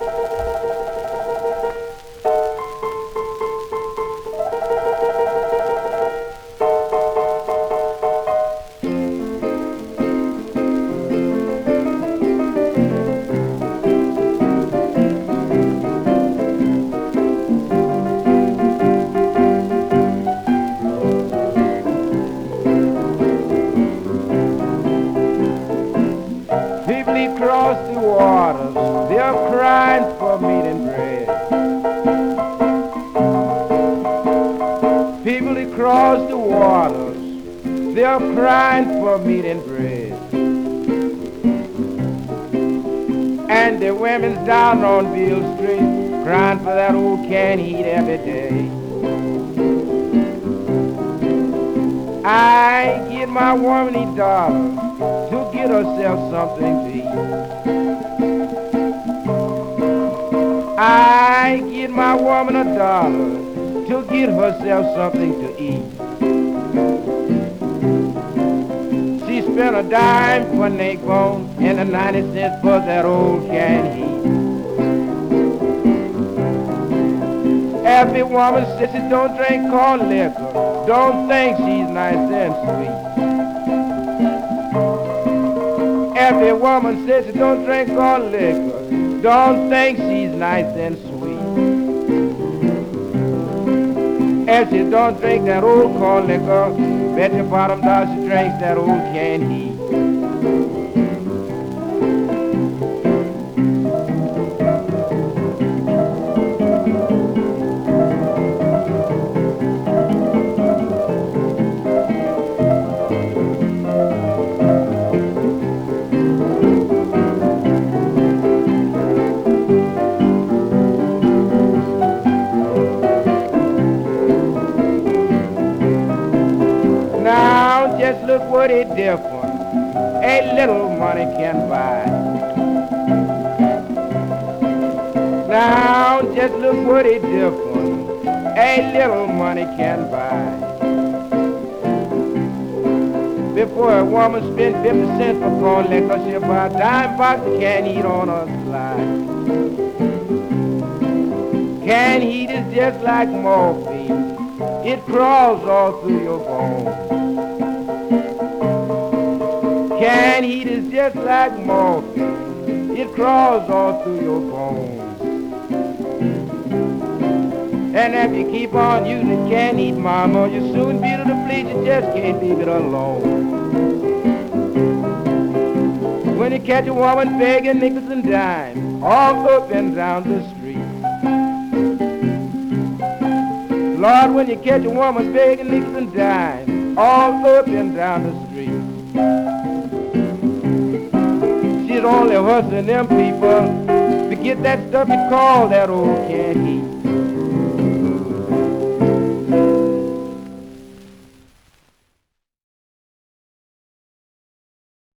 People across the waters, they're crying for meat and bread. People across the waters, they're crying for meat and bread. And the women's down on Beale Street, crying for that old canned heat every day. I give my woman $1 to get herself something to eat. I give my woman $1 to get herself something to eat. She spent a dime for an egg bone and a 90 cents for that old canned heat. Every woman says she don't drink cold liquor, don't think she's nice and sweet. Every woman says she don't drink cold liquor, don't think she's nice and sweet. If she don't drink that old cold liquor, bet your bottom dollar she drinks that old canned heat. Now just look what a difference a little money can buy. Now just look what a difference a little money can buy. Before a woman spend 50 cents for corn liquor, she'll buy a dime box of canned heat on her slide. Canned heat is just like morphine. It crawls all through your bones. Canned heat is just like morphine. It crawls all through your bones. And if you keep on using canned heat, mama, you'll soon be to the bleach. You just can't leave it alone. When you catch a woman begging nickels and dimes all up and down the street. Lord, when you catch a woman begging nickels and dimes all up and down the street. She's only hustling them people to get that stuff you call that old canned heat.